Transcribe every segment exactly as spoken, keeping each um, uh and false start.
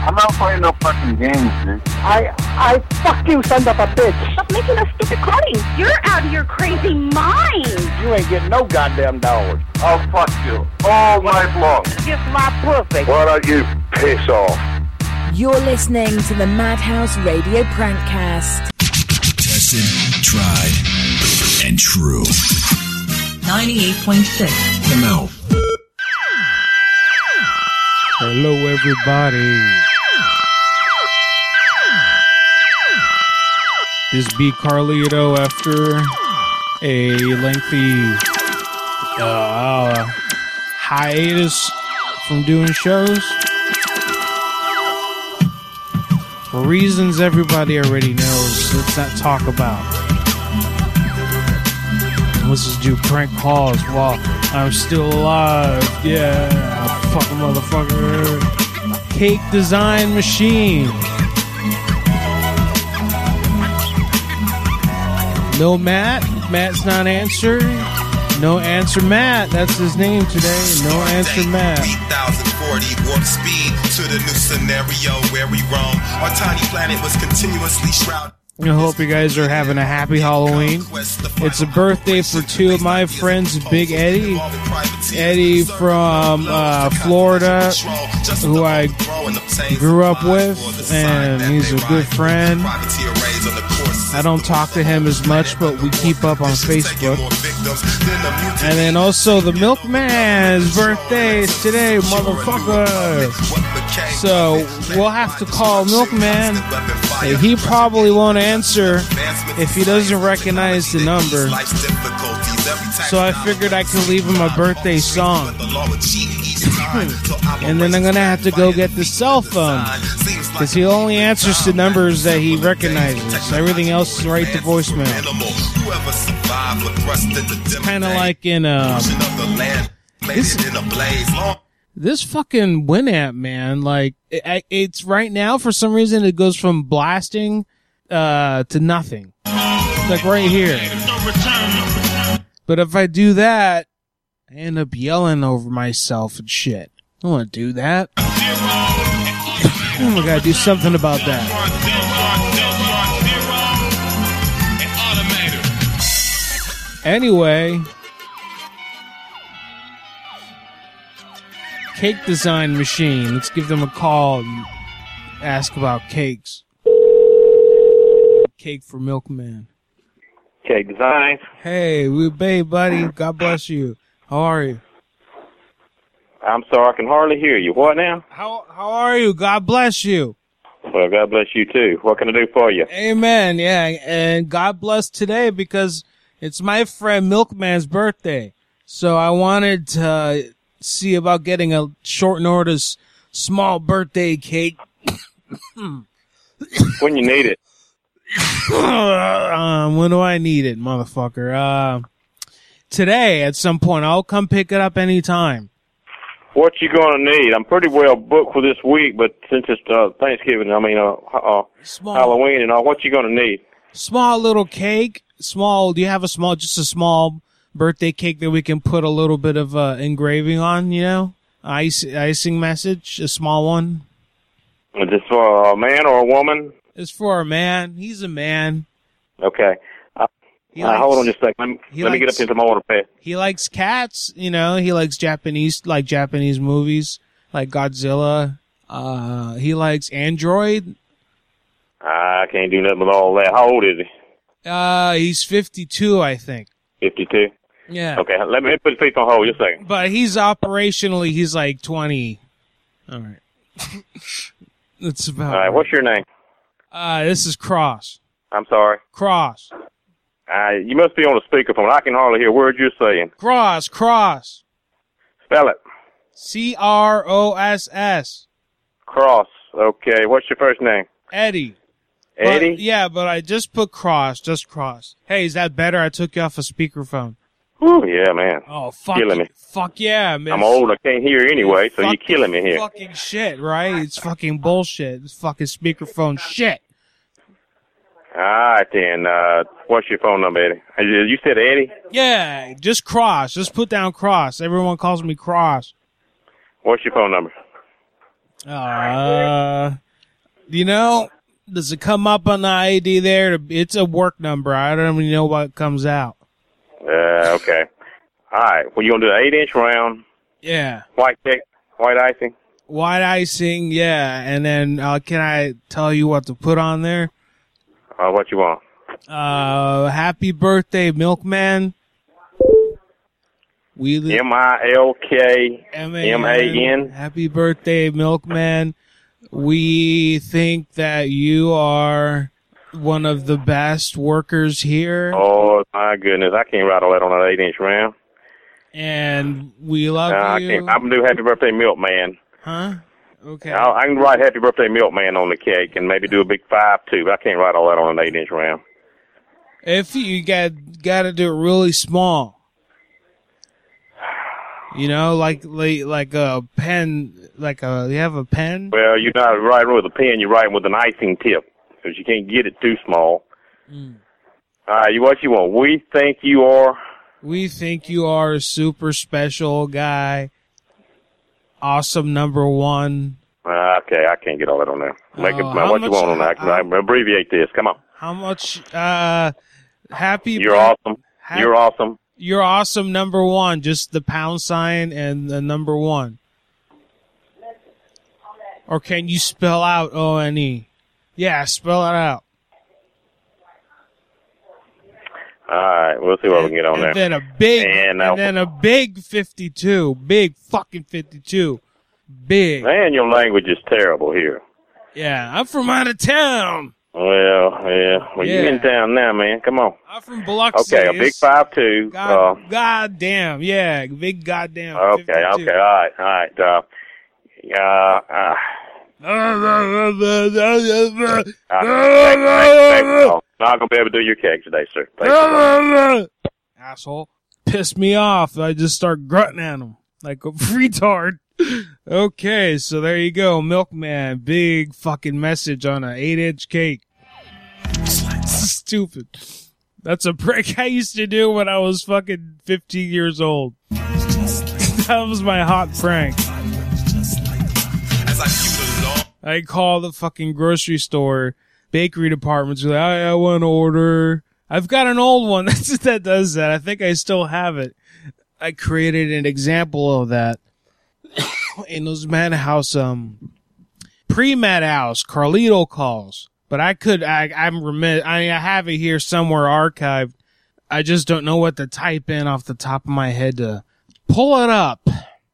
I'm not playing no fucking games, dude. I, I, fuck you, son of a bitch. Stop making us stupid calling. You're out of your crazy mind. You ain't getting no goddamn dollars. I'll fuck you all night long. Kiss my pussy. Why don't you piss off? You're listening to the Madhouse Radio Prankcast. Tested, tried, and true. ninety-eight point six. Come out. Hello, everybody. This be Carlito after a lengthy uh, hiatus from doing shows. For reasons everybody already knows, let's not talk about. Let's just do prank calls while I'm still alive. Yeah, fucking motherfucker. Cake Design Machine. No Matt. Matt's not answering. No answer Matt. That's his name today. No answer Matt. three thousand forty warp speed to the new scenario where we roam. Our tiny planet was continuously shrouded. I hope you guys are having a happy Halloween. It's a birthday for two of my friends, Big Eddie. Eddie from uh, Florida, who I grew up with, and he's a good friend. I don't talk to him as much, but we keep up on Facebook. And then also the Milkman's birthday is today, motherfucker. So we'll have to call Milkman. He probably won't answer if he doesn't recognize the number. So I figured I could leave him a birthday song. And then I'm going to have to go get the cell phone, because he only answers to numbers that he recognizes. Everything else is right to voicemail. It's kind of like in uh, this, this fucking Winamp, man. Like it, it's right now, for some reason, it goes from blasting uh, to nothing. Like right here. But if I do that, I end up yelling over myself and shit. I don't want to do that. I gotta do something about that. Anyway, Cake Design Machine. Let's give them a call and ask about cakes. Cake for Milkman. Cake Design. Hey, we babe, buddy. God bless you. How are you? I'm sorry, I can hardly hear you. What now? How how are you? God bless you. Well, God bless you too. What can I do for you? Amen. Yeah, and God bless today because it's my friend Milkman's birthday. So I wanted to see about getting a short notice small birthday cake. When you need it. um, when do I need it, motherfucker? Uh, today at some point. I'll come pick it up anytime. What you gonna need? I'm pretty well booked for this week, but since it's uh, Thanksgiving, I mean uh, uh, Halloween and all, what you gonna need? Small little cake. Small. Do you have a small, just a small birthday cake that we can put a little bit of uh, engraving on? You know, Ice, icing message, a small one. Is this for a man or a woman? It's for a man. He's a man. Okay. Uh, He uh, likes- hold on just a second. Let me, he let me get likes- up into my order pad. He likes cats, you know. He likes Japanese, like Japanese movies, like Godzilla. Uh, he likes Android. I can't do nothing with all that. How old is he? Uh, he's fifty-two, I think. fifty-two? Yeah. Okay, let me put his feet on hold just a second. But he's operationally, he's like twenty. All right. That's about All right, what's your name? Uh, this is Cross. I'm sorry. Cross. Uh, you must be on the speakerphone. I can hardly hear words you're saying. Cross, Cross. Spell it. C R O S S. Cross. Okay, what's your first name? Eddie. Eddie? But, yeah, but I just put Cross, just Cross. Hey, is that better? I took you off a speakerphone. Whew, yeah, man. Oh, fuck. Killing me. Fuck yeah, man. I'm old. I can't hear anyway, so you're Fucking- killing me here. Fucking shit, right? It's fucking bullshit. It's fucking speakerphone shit. All right, then. Uh, what's your phone number, Eddie? Uh, You you said Eddie? Yeah, just Cross. Just put down Cross. Everyone calls me Cross. What's your phone number? Uh, You know, does it come up on the I D there? It's a work number. I don't even know what comes out. Uh, okay. All right. Well, you gonna do an eight-inch round? Yeah. White cake, white icing. White icing, yeah. And then uh, can I tell you what to put on there? Uh, what you want? Uh, happy birthday, Milkman. We li- M I L K M A N. Happy birthday, Milkman. We think that you are one of the best workers here. Oh, my goodness. I can't write all that on an eight-inch round. And we love uh, I you. can't. I'm going to do Happy Birthday Milkman. Huh? Okay. I'll, I can write Happy Birthday Milkman on the cake and maybe do a big five, too. But I can't write all that on an eight-inch round. If you got got to do it really small. You know, like like like a pen, like a, you have a pen? Well, you're not writing with a pen, you're writing with an icing tip, because you can't get it too small. Mm. All right, what you want? We think you are? We think you are a super special guy. Awesome number one. Uh, okay, I can't get all that on there. Make oh, it, what much, you want on that? I can abbreviate this. Come on. How much? Uh, happy. You're awesome. Happy, you're awesome. You're awesome, number one. Just the pound sign and the number one. Or can you spell out O N E? Yeah, spell it out. All right, we'll see what and, we can get on and there. Then a big, and, uh, and then a big fifty-two. Big fucking fifty-two. Big. Man, your language is terrible here. Yeah, I'm from out of town. Well, yeah. Well, yeah. you're in town now, man. Come on. I'm from Biloxi. Okay, a big five two. God, uh, goddamn, yeah, big goddamn. Okay, fifty-two. okay, all right, all right. Uh, uh, uh, uh, thanks, thanks, thanks. Not gonna be able to do your cake today, sir. Thanks Asshole, pissed me off. I just start grunting at him like a retard. Okay, so there you go, Milkman. Big fucking message on an eight-inch cake. Stupid. That's a prank I used to do when I was fucking fifteen years old. That was my hot prank. I call the fucking grocery store, bakery departments, like, I, I want to order. I've got an old one that's, that does that. I think I still have it. I created an example of that. In those Madhouse, um, pre-Madhouse, Carlito calls. But I could, I, I'm remit, I, I have it here somewhere archived. I just don't know what to type in off the top of my head to pull it up.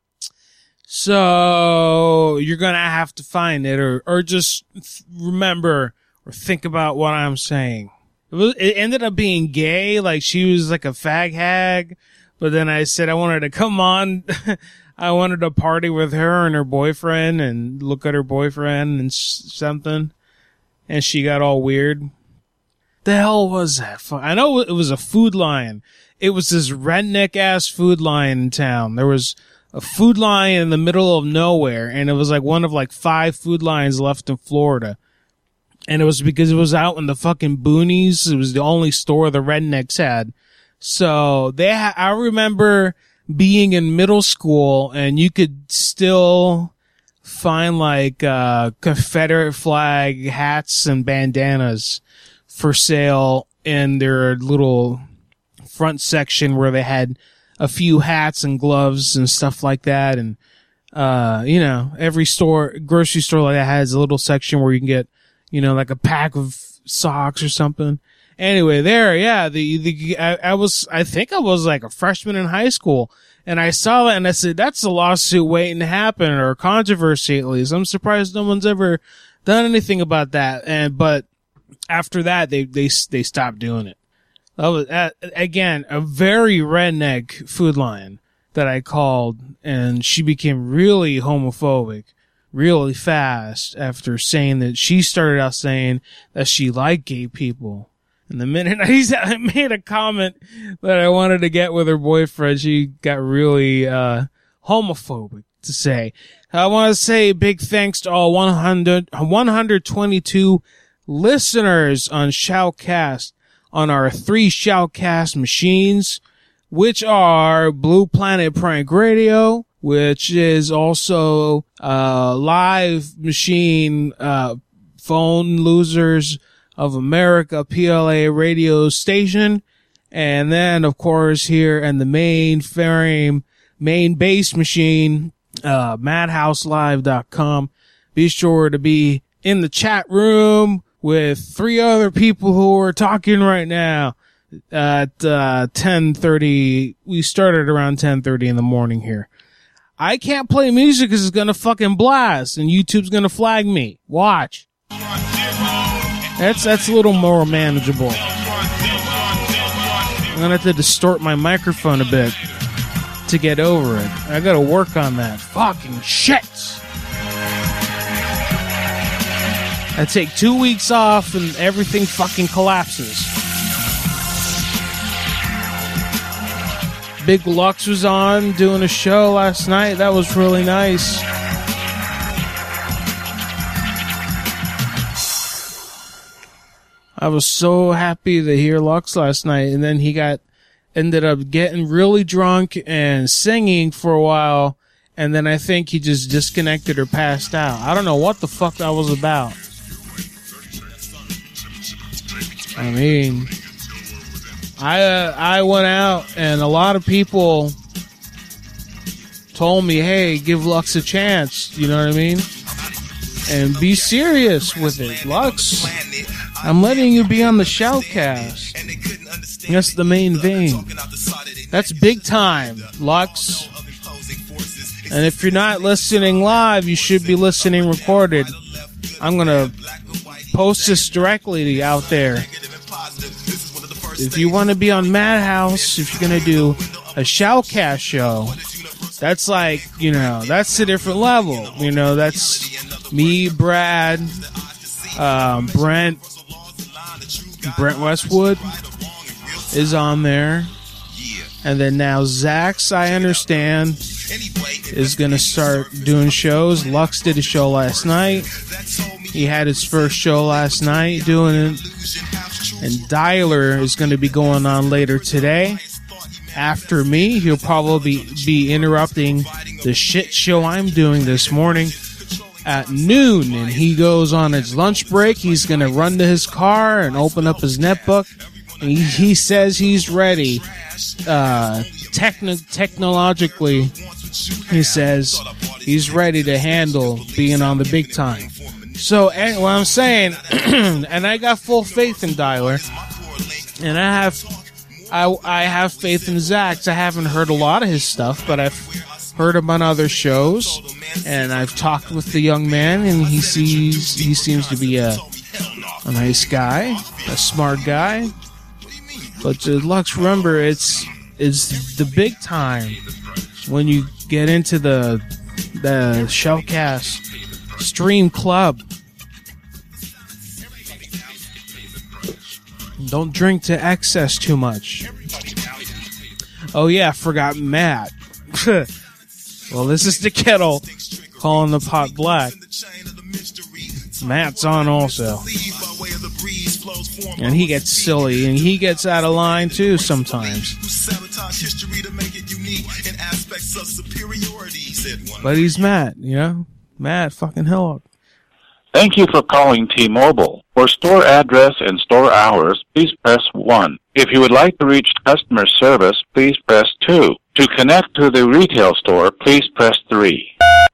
So you're gonna have to find it, or, or just remember or think about what I'm saying. It, was, it ended up being gay, like she was like a fag hag. But then I said I wanted to come on. I wanted to party with her and her boyfriend and look at her boyfriend and something. And she got all weird. The hell was that? I know it was a Food Lion. It was this redneck ass Food Lion in town. There was a Food Lion in the middle of nowhere, and it was like one of like five Food Lions left in Florida. And it was because it was out in the fucking boonies. It was the only store the rednecks had. So they, ha- I remember being in middle school, and you could still find like uh Confederate flag hats and bandanas for sale in their little front section where they had a few hats and gloves and stuff like that. And uh you know, every store, grocery store like that has a little section where you can get, you know, like a pack of socks or something. Anyway, there, yeah, the, the, I, I was, I think I was like a freshman in high school, and I saw that and I said, that's a lawsuit waiting to happen, or controversy at least. I'm surprised no one's ever done anything about that. And, but after that, they, they, they stopped doing it. That was, uh, again, a very redneck Food Lion that I called, and she became really homophobic really fast after saying that she started out saying that she liked gay people. And the minute I made a comment that I wanted to get with her boyfriend, she got really uh homophobic to say. I want to say big thanks to all one hundred, one hundred twenty-two listeners on Shoutcast, on our three Shoutcast machines, which are Blue Planet Prank Radio, which is also a live machine uh Phone Losers of America P L A radio station. And then, of course, here in the main frame, main base machine, uh, madhouse live dot com. Be sure to be in the chat room with three other people who are talking right now at uh ten thirty. We started around ten thirty in the morning here. I can't play music because it's gonna fucking blast and YouTube's gonna flag me. Watch. That's that's a little more manageable. I'm gonna have to distort my microphone a bit to get over it. I gotta work on that. Fucking shit. I take two weeks off and everything fucking collapses. Big Lux was on doing a show last night. That was really nice. I was so happy to hear Lux last night, and then he got ended up getting really drunk and singing for a while, and then I think he just disconnected or passed out. I don't know what the fuck that was about. I mean, I uh, I went out and a lot of people told me, hey, give Lux a chance, you know what I mean? And be serious with it. Lux, I'm letting you be on the Shoutcast. That's the main vein. That's big time, Lux. And if you're not listening live, you should be listening recorded. I'm going to post this directly out there. If you want to be on Madhouse, if you're going to do a Shoutcast show, that's like, you know, that's a different level. You know, that's me, Brad, um, Brent, Brent Westwood is on there. And then now Zax, I understand, is going to start doing shows. Lux did a show last night. He had his first show last night doing it. And Dialer is going to be going on later today. After me, he'll probably be interrupting the shit show I'm doing this morning at noon. And he goes on his lunch break. He's going to run to his car and open up his netbook. And he, he says he's ready. Uh, techn- technologically, he says he's ready to handle being on the big time. So, and what I'm saying, and I got full faith in Dialer, and I have, I, I have faith in Zax. I haven't heard a lot of his stuff, but I've heard him on other shows, and I've talked with the young man, and he sees, he seems to be a, a nice guy, a smart guy. But uh, Lux, remember, it's, it's the big time when you get into the, the Shoutcast Stream Club. Don't drink to excess too much. Oh yeah, forgot Matt. Well, this is the kettle calling the pot black. Matt's on also. And he gets silly, and he gets out of line too sometimes. But he's Matt, you know? Matt fucking hell. Thank you for calling T-Mobile. For store address and store hours, please press one. If you would like to reach customer service, please press two. To connect to the retail store, please press three.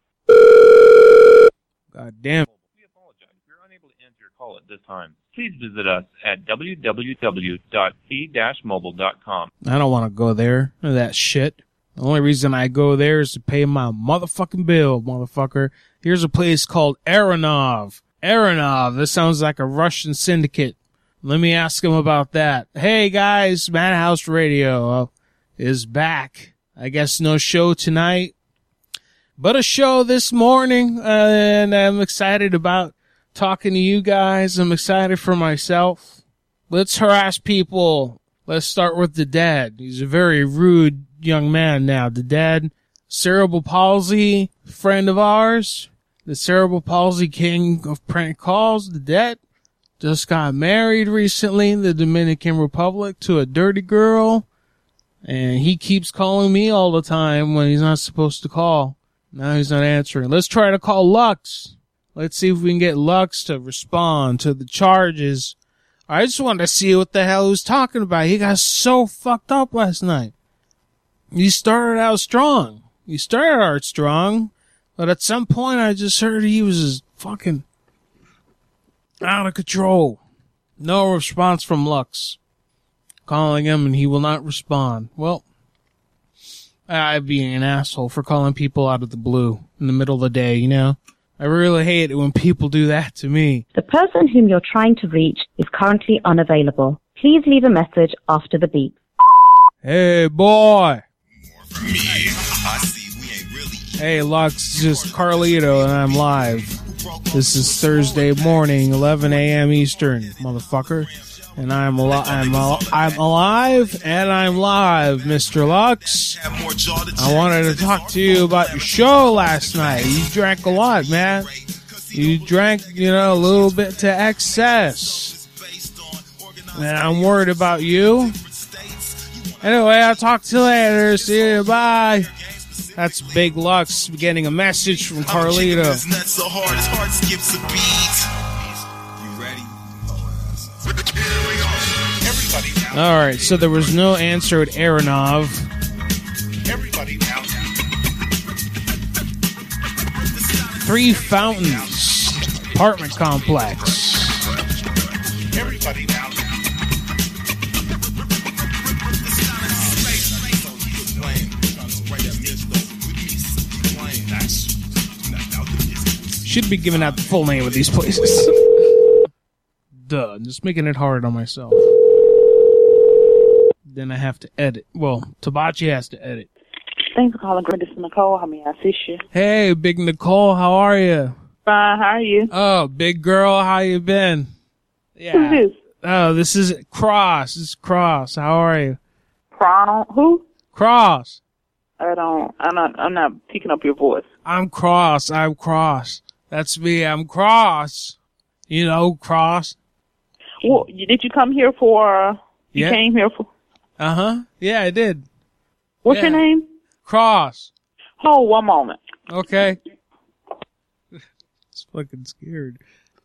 God damn. We apologize. We're unable to answer your call at this time. Please visit us at w w w dot t dash mobile dot com. I don't want to go there. That shit. The only reason I go there is to pay my motherfucking bill, motherfucker. Here's a place called Aronov. Aronov. This sounds like a Russian syndicate. Let me ask him about that. Hey, guys, Madhouse Radio is back. I guess no show tonight, but a show this morning, uh, and I'm excited about talking to you guys. I'm excited for myself. Let's harass people. Let's start with the dad. He's a very rude young man now. The dad, cerebral palsy, friend of ours. The cerebral palsy king of prank calls, the dad, just got married recently in the Dominican Republic to a dirty girl. And he keeps calling me all the time when he's not supposed to call. Now he's not answering. Let's try to call Lux. Let's see if we can get Lux to respond to the charges. I just wanted to see what the hell he was talking about. He got so fucked up last night. He started out strong. He started out strong, but at some point I just heard he was just fucking out of control. No response from Lux. Calling him and he will not respond. Well, I'm being an asshole for calling people out of the blue in the middle of the day, you know? I really hate it when people do that to me. The person whom you're trying to reach is currently unavailable. Please leave a message after the beep. Hey, boy. Hey, Lux, just Carlito, and I'm live. This is Thursday morning, eleven a.m. Eastern, motherfucker. And I'm alive. I'm, al- I'm alive, and I'm live, Mister Lux. I wanted to talk to you about your show last night. You drank a lot, man. You drank, you know, a little bit to excess. And I'm worried about you. Anyway, I'll talk to you later. See you. Bye. That's Big Lux getting a message from Carlito. All right, so there was no answer at Aronov. Three Fountains apartment complex. Everybody now. Should be giving out the full name of these places. Duh, just making it hard on myself. Then I have to edit. Well, Tabachi has to edit. Thanks for calling. This is Nicole. How may I assist you? Hey, Big Nicole, how are you? Fine. How are you? Oh, big girl, how you been? Yeah. Who's this? Oh, this is Cross. This is Cross. How are you? Cross? Who? Cross. I don't. I'm not. I'm not picking up your voice. I'm Cross. I'm Cross. That's me. I'm Cross. You know, Cross. Well, did you come here for? You yeah. came here for? Uh huh. Yeah, I did. What's yeah. your name? Cross. Hold one moment. Okay. It's fucking scared.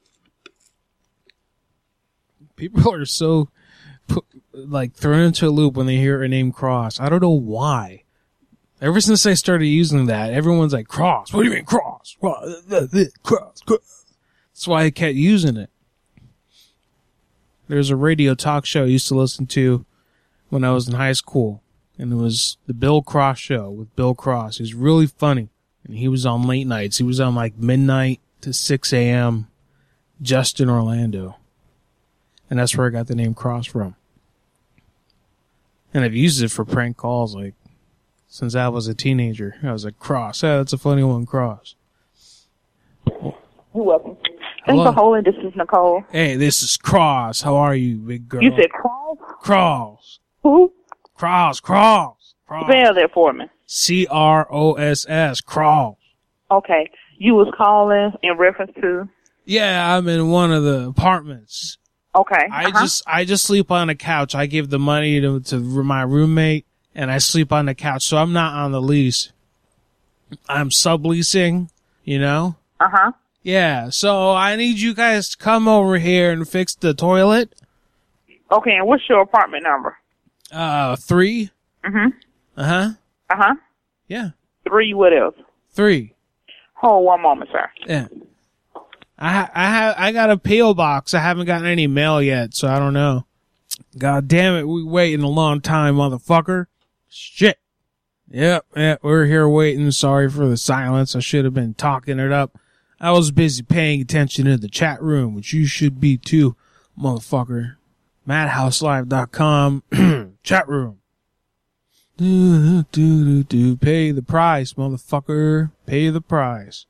People are so put, like thrown into a loop when they hear a name Cross. I don't know why. Ever since I started using that, everyone's like, Cross. What do you mean Cross? Cross. Cross. Cross. That's why I kept using it. There's a radio talk show I used to listen to when I was in high school, and it was the Bill Cross Show with Bill Cross. He was really funny, and he was on late nights. He was on like midnight to six a.m. just in Orlando, and that's where I got the name Cross from. And I've used it for prank calls like since I was a teenager. I was like, Cross. Yeah, that's a funny one, Cross. You're welcome. Hello. Thanks for holding. This is Nicole. Hey, this is Cross. How are you, big girl? You said Cross? Cross. Who? Cross, Cross. Cross. Spell that for me. C R O S S, Cross. Okay. You was calling in reference to? Yeah, I'm in one of the apartments. Okay. I uh-huh. just I just sleep on the couch. I give the money to, to my roommate, and I sleep on the couch, so I'm not on the lease. I'm subleasing, you know? Uh-huh. Yeah, so I need you guys to come over here and fix the toilet. Okay, and what's your apartment number? Uh, three. Mm-hmm. Uh-huh. Uh-huh. Yeah. Three, what else? Three. Hold one moment, sir. Yeah. I ha- I have I got a P O box. I haven't gotten any mail yet, so I don't know. God damn it, we waiting a long time, motherfucker. Shit. Yep, yeah, we're here waiting. Sorry for the silence. I should have been talking it up. I was busy paying attention to the chat room, which you should be too, motherfucker. madhouse live dot com chat room. Do, do, do, do. Pay the price, motherfucker. Pay the price.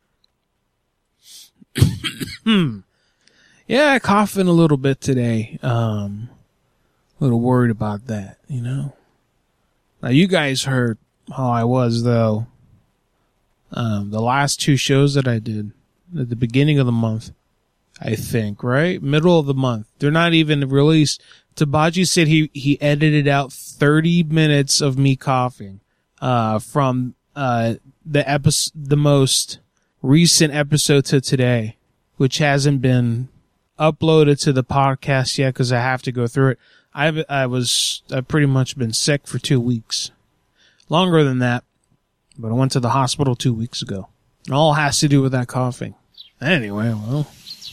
Hmm. Yeah, coughing a little bit today. Um, a little worried about that, you know. Now, you guys heard how I was, though. Um, the last two shows that I did at the beginning of the month, I think, right? Middle of the month. They're not even released. Tabaji said he, he edited out thirty minutes of me coughing, uh, from, uh, the episode, the most recent episode to today. which hasn't been uploaded to the podcast yet because I have to go through it. I I was I've pretty much been sick for two weeks, longer than that, but I went to the hospital two weeks ago. It all has to do with that coughing. Anyway, well,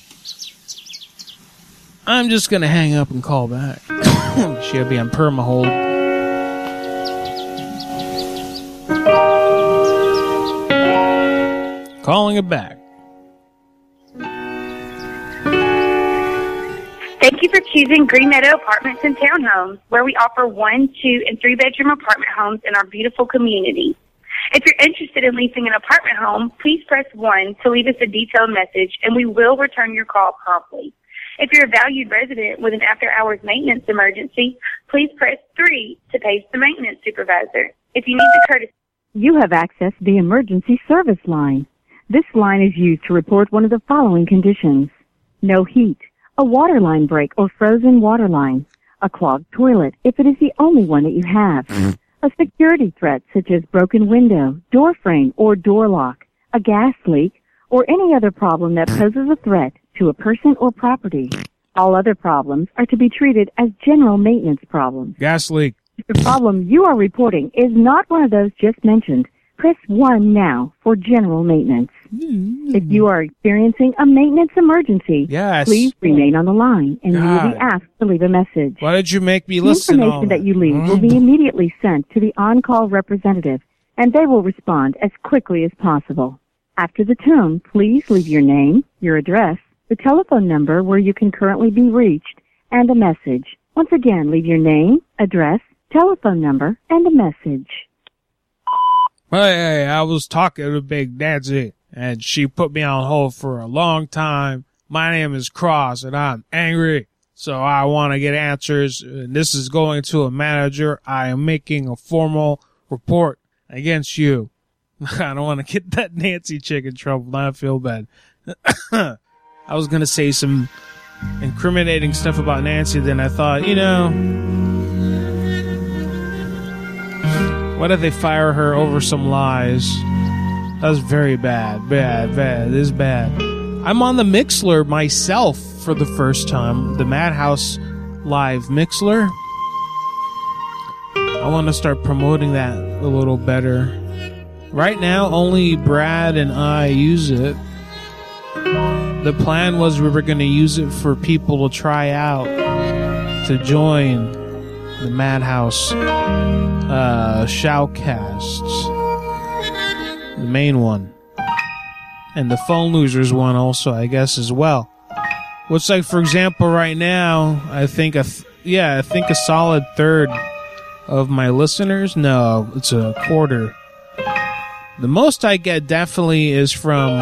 I'm just gonna hang up and call back. She'll be on perma hold. Calling it back. Thank you for choosing Green Meadow Apartments and Townhomes, where we offer one, two, and three-bedroom apartment homes in our beautiful community. If you're interested in leasing an apartment home, please press one to leave us a detailed message, and we will return your call promptly. If you're a valued resident with an after-hours maintenance emergency, please press three to page the maintenance supervisor. If you need the courtesy... You have accessed the emergency service line. This line is used to report one of the following conditions: no heat, a water line break or frozen water line, a clogged toilet if it is the only one that you have, a security threat such as broken window, door frame, or door lock, a gas leak, or any other problem that poses a threat to a person or property. All other problems are to be treated as general maintenance problems. Gas leak. If the problem you are reporting is not one of those just mentioned, press one now for general maintenance. Mm. If you are experiencing a maintenance emergency, yes. please remain on the line and God. you will be asked to leave a message. Why did you make me the listen? The information all that you leave mm. will be immediately sent to the on-call representative, and they will respond as quickly as possible. After the tone, please leave your name, your address, the telephone number where you can currently be reached, and a message. Once again, leave your name, address, telephone number, and a message. Hey, hey, I was talking to Big Nancy, and she put me on hold for a long time. My name is Cross, and I'm angry, so I want to get answers. And this is going to a manager. I am making a formal report against you. I don't want to get that Nancy chick in trouble. I feel bad. I was going to say some incriminating stuff about Nancy, then I thought, you know, what if they fire her over some lies? That was very bad. Bad, bad. This is bad. I'm on the Mixler myself for the first time. The Madhouse Live Mixler. I want to start promoting that a little better. Right now, only Brad and I use it. The plan was we were going to use it for people to try out, to join the Madhouse uh, Shoutcasts, the main one, and the Phone Losers one also, I guess, as well. Looks like, for example, right now, I think a th- yeah, I think a solid third of my listeners. No, it's a quarter. The most I get definitely is from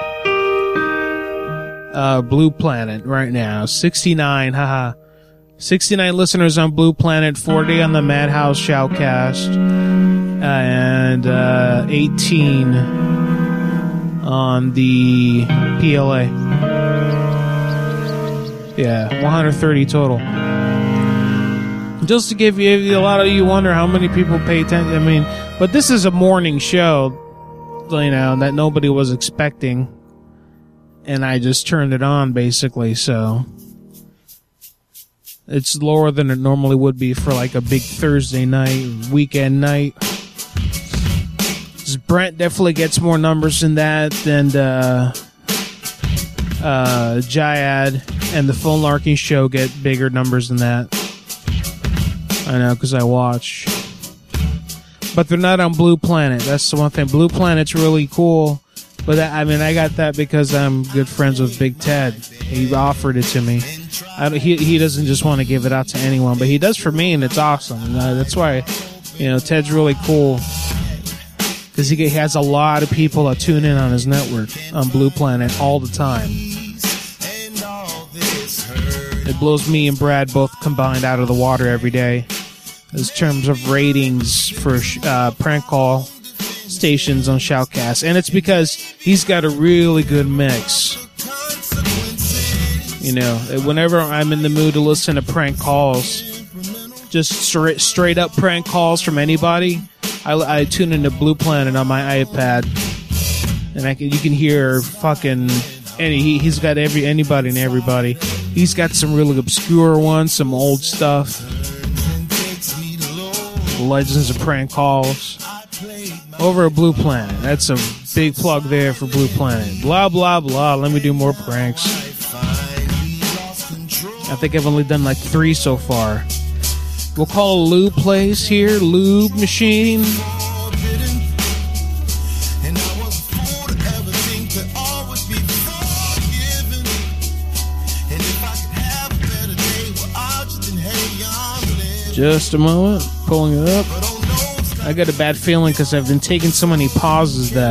uh, Blue Planet right now. sixty-nine, haha. sixty-nine listeners on Blue Planet, forty on the Madhouse Shoutcast, and uh, eighteen on the P L A. Yeah, one hundred thirty total. Just to give you, a lot of you wonder how many people pay attention. I mean, but this is a morning show, you know, that nobody was expecting. And I just turned it on, basically, so it's lower than it normally would be for like a big Thursday night, weekend night. Brent definitely gets more numbers than that, than uh, uh, Jayad and the Phone Larking Show get bigger numbers than that. I know, because I watch. But they're not on Blue Planet. That's the one thing. Blue Planet's really cool. But that, I mean, I got that because I'm good friends with Big Ted. He offered it to me. I, he he doesn't just want to give it out to anyone, but he does for me, and it's awesome. And, uh, that's why, you know, Ted's really cool. Because he has a lot of people that tune in on his network on Blue Planet all the time. It blows me and Brad both combined out of the water every day. In terms of ratings for uh, prank call stations on Shoutcast. And it's because he's got a really good mix. You know, whenever I'm in the mood to listen to prank calls, just straight, straight up prank calls from anybody, I, I tune into Blue Planet on my iPad. And I can, you can hear fucking and he, he's got every anybody and everybody. He's got some really obscure ones, some old stuff. Legends of Prank Calls. Over at Blue Planet. That's a big plug there for Blue Planet. Blah, blah, blah. Let me do more pranks. I think I've only done like three so far. We'll call a lube place here. Lube machine. Just a moment. Pulling it up. I got a bad feeling because I've been taking so many pauses that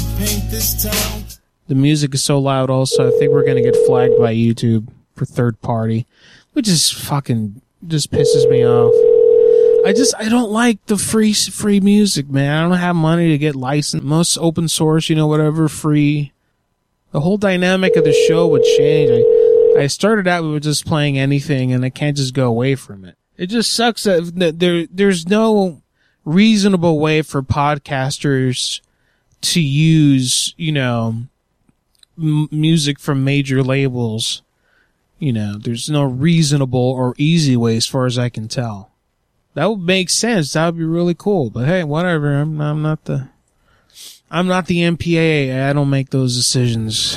the music is so loud also. I think we're going to get flagged by YouTube for third party, which is fucking just pisses me off. I just, I don't like the free free music, man. I don't have money to get licensed. Most open source, you know, whatever, free. The whole dynamic of the show would change. I, I started out with just playing anything, and I can't just go away from it. It just sucks that there there's no reasonable way for podcasters to use, you know, m- music from major labels. You know, there's no reasonable or easy way as far as I can tell. That would make sense. That would be really cool. But hey, whatever. I'm, I'm not the, I'm not the M P A A. I don't make those decisions.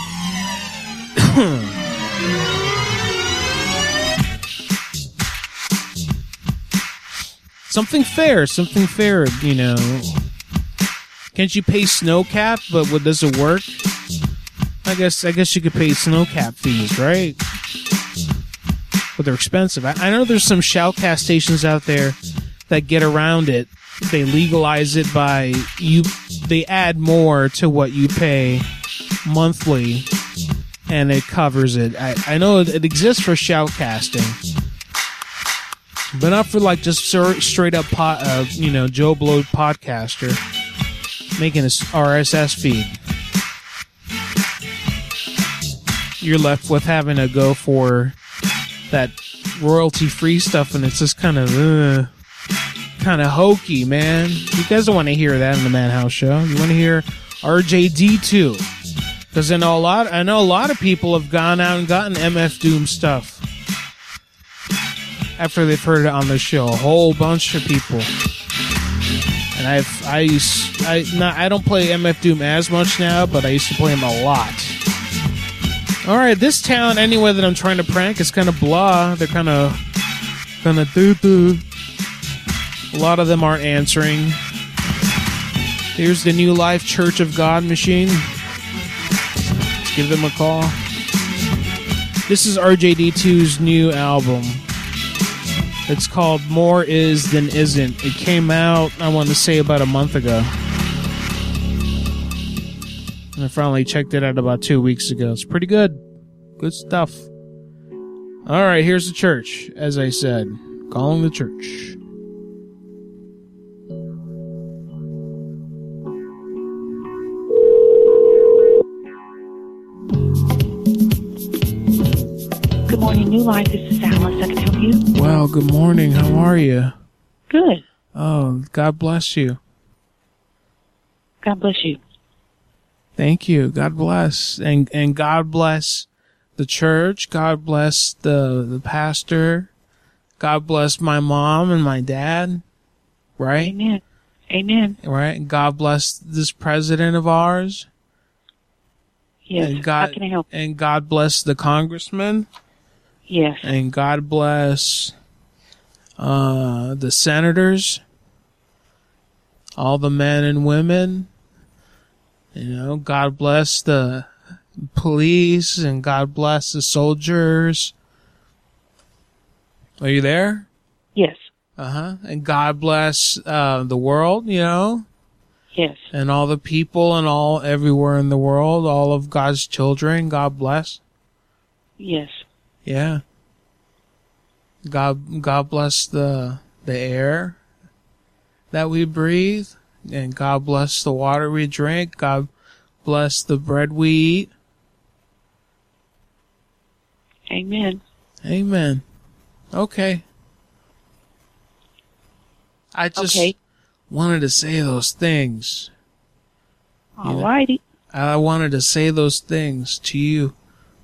Something fair, something fair, you know. Can't you pay snowcap, but what, does it work? I guess I guess you could pay snowcap fees, right? But they're expensive. I, I know there's some shoutcast stations out there that get around it. They legalize it by you. They add more to what you pay monthly, and it covers it. I, I know it, it exists for shoutcasting. But not for like just straight up, pot, uh, you know, Joe Blow podcaster making a R S S feed. You're left with having to go for that royalty-free stuff, and it's just kind of, uh, kind of hokey, man. You guys don't want to hear that in the Madhouse Show. You want to hear R J D two, because I know a lot. I know a lot of people have gone out and gotten M F Doom stuff after they've heard it on the show. A whole bunch of people. And I've, I used, I, not, I don't play M F Doom as much now, but I used to play him a lot. Alright, this town, anyway, that I'm trying to prank is kind of blah. They're kind of, kind of doo-doo. A lot of them aren't answering. Here's the New Life Church of God machine. Let's give them a call. This is R J D two's new album. It's called More Is Than Isn't. It came out, I want to say, about a month ago. And I finally checked it out about two weeks ago. It's pretty good. Good stuff. Alright, here's the church, as I said. Calling the church. Good morning, New Life. This is Alice. I can help you. Well, good morning. How are you? Good. Oh, God bless you. God bless you. Thank you. God bless. And and God bless the church. God bless the, the pastor. God bless my mom and my dad. Right? Amen. Amen. Right? God bless this president of ours. Yes. And God, How can I help? And God bless the congressman. Yes. And God bless uh, the senators, all the men and women. You know, God bless the police, and God bless the soldiers. Are you there? Yes. Uh-huh. And God bless uh, the world, you know? Yes. And all the people and all everywhere in the world, all of God's children, God bless. Yes. Yeah. God God bless the the air that we breathe, and God bless the water we drink. God bless the bread we eat. Amen. Amen. Okay. I just okay. wanted to say those things. All righty. I wanted to say those things to you.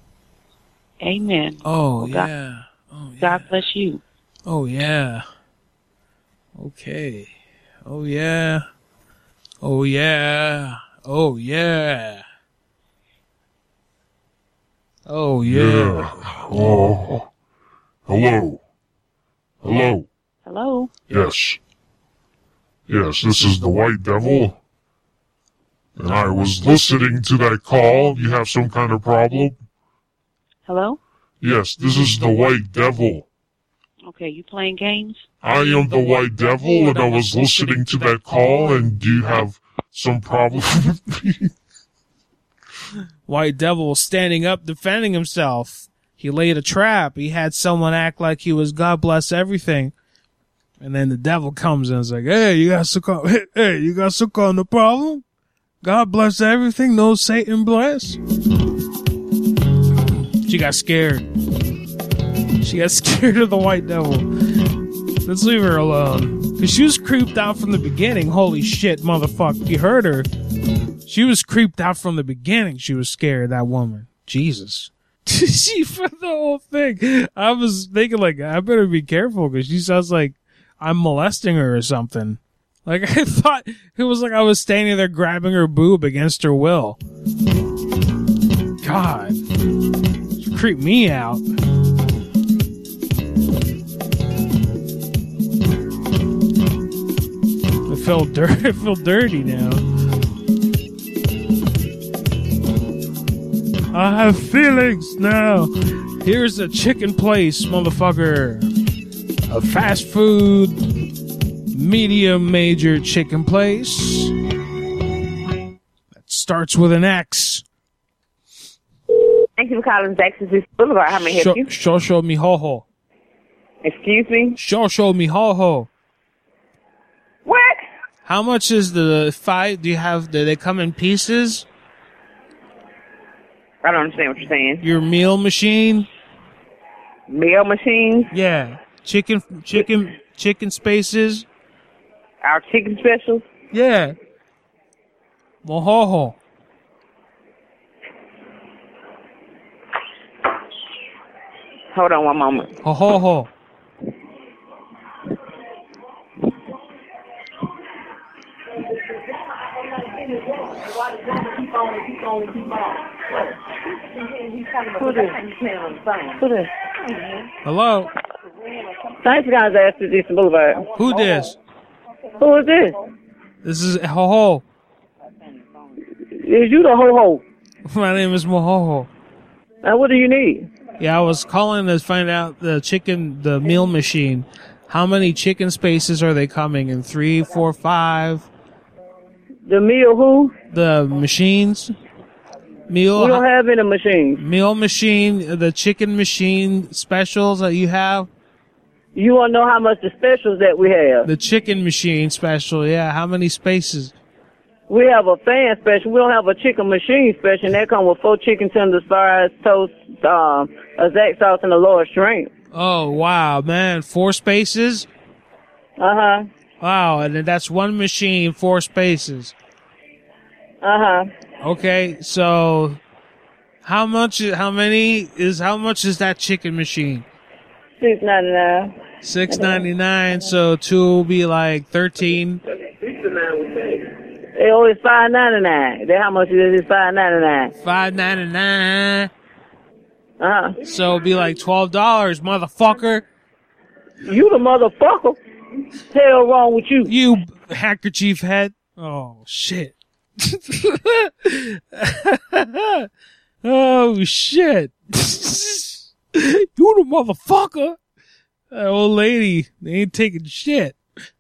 Amen. Oh, well, yeah. God, oh, yeah. God bless you. Oh, yeah. Okay. Oh, yeah. Oh, yeah. Oh, yeah. Oh, yeah. Yeah. Oh. Hello. Hello. Hello. Yes. Yes, this is the White Devil. And I was listening to that call. You have some kind of problem? Hello? Yes, this is the White Devil. Okay, you playing games? I am the White Devil, and I was listening to that call, and do you have some problem with me? White Devil standing up, defending himself. He laid a trap. He had someone act like he was God bless everything. And then the devil comes in and is like, hey, you got some kind of, hey, you got some kind of problem? God bless everything, no Satan bless. She got scared. She got scared of the White Devil. Let's leave her alone. Because she was creeped out from the beginning. Holy shit, motherfucker. You heard her. She was creeped out from the beginning. She was scared, that woman. Jesus. She, for the whole thing. I was thinking, like, I better be careful because she sounds like I'm molesting her or something. Like, I thought it was like I was standing there grabbing her boob against her will. God. She creeped me out. I feel dirty. I feel dirty now. I have feelings now. Here's a chicken place, motherfucker. A fast food, medium major chicken place. That starts with an X. Thank you for calling Zaxby's Boulevard. How may I help you? Show, show me ho ho. Excuse me? Show, show me ho ho. What? How much is the five? Do you have, do they come in pieces? I don't understand what you're saying. Your meal machine? Meal machine? Yeah. Chicken, chicken, chicken spaces? Our chicken specials? Yeah. Mohoho. Hold on one moment. Ho ho ho. Who this? Who this? Hello? Thanks for calling Zaxby's Boulevard. Who this? Who is this? This is ho ho. Is you the ho ho? My name is Mohoho. Now what do you need? Yeah, I was calling to find out the chicken, the meal machine. How many chicken spaces are they coming in? Three, four, five? The meal who? The machines. Meal. We don't have any machines. Meal machine, the chicken machine specials that you have. You want to know how much the specials that we have? The chicken machine special, yeah. How many spaces? We have a fan special. We don't have a chicken machine special. And that come with four chicken tenders, fries, toast, um, a Zax sauce, and a lower shrimp. Oh, wow, man. Four spaces? Uh-huh. Wow, and then that's one machine, four spaces. Uh-huh. Okay, so how much, how many is, how much is that chicken machine? Six ninety nine. Six ninety nine, so two will be like thirteen. They always five ninety nine. Then how much is it? It's five ninety nine. Five ninety nine. Uh huh. So it'll be like twelve dollars, motherfucker. You the motherfucker. Hell wrong with you? You handkerchief head. Oh shit. Oh shit. You the motherfucker. That old lady, they ain't taking shit.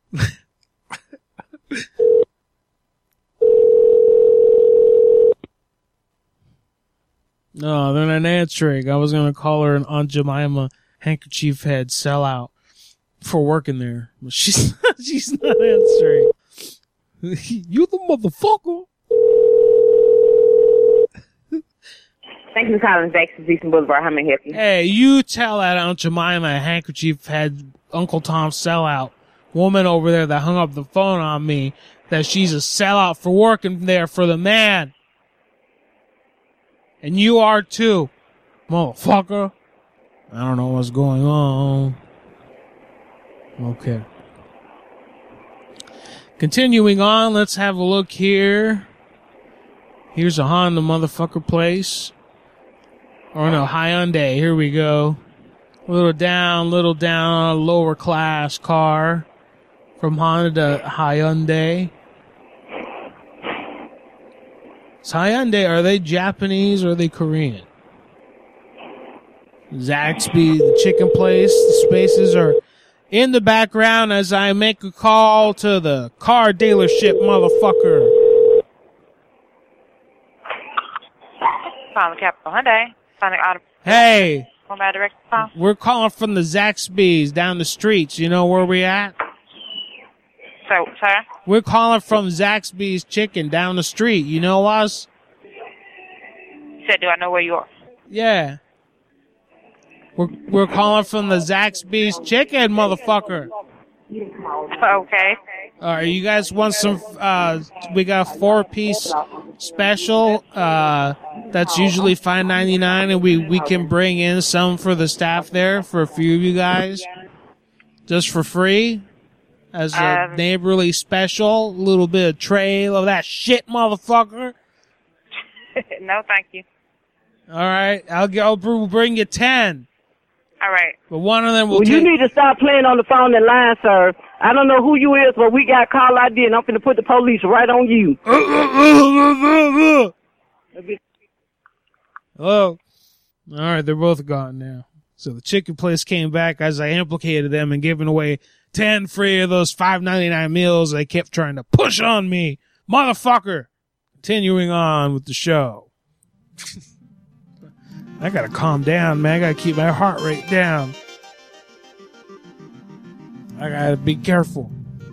No, they're not answering. I was going to call her an Aunt Jemima handkerchief head sellout for working there. But she's not, she's not answering. You the motherfucker. Thank you for calling Zaxby's Boulevard. How may I help you? Hey, you tell that Aunt Jemima handkerchief head Uncle Tom sellout woman over there that hung up the phone on me that she's a sellout for working there for the man. And you are too, motherfucker. I don't know what's going on. Okay. Continuing on, let's have a look here. Here's a Honda motherfucker place. Or no, Hyundai. Here we go. Little down, little down, lower class car from Honda to Hyundai. Is Hyundai, are they Japanese or are they Korean? Zaxby, the chicken place, the spaces are in the background as I make a call to the car dealership, motherfucker. Calling Capital Hyundai. Sonic Auto. Hey, Direct call. We're calling from the Zaxby's down the streets. You know where we at? So, sir? We're calling from Zaxby's Chicken down the street. You know us? You said, do I know where you are? Yeah. We're we're calling from the Zaxby's Chicken, motherfucker. Okay. All right, you guys want some? Uh, we got a four-piece special. Uh, that's usually five ninety-nine, and we we can bring in some for the staff there for a few of you guys, just for free, as a um, neighborly special. A little bit of trail of that shit, motherfucker. No, thank you. All right, I'll I'll bring you ten. All right. But one of them will well, take... you need to stop playing on the phone and line, sir. I don't know who you is, but we got call I D, and I'm going to put the police right on you. Hello? All right, they're both gone now. So the chicken place came back as I implicated them and giving away ten free of those five ninety-nine meals they kept trying to push on me. Motherfucker! Continuing on with the show. I gotta calm down, man. I gotta keep my heart rate down. I gotta be careful.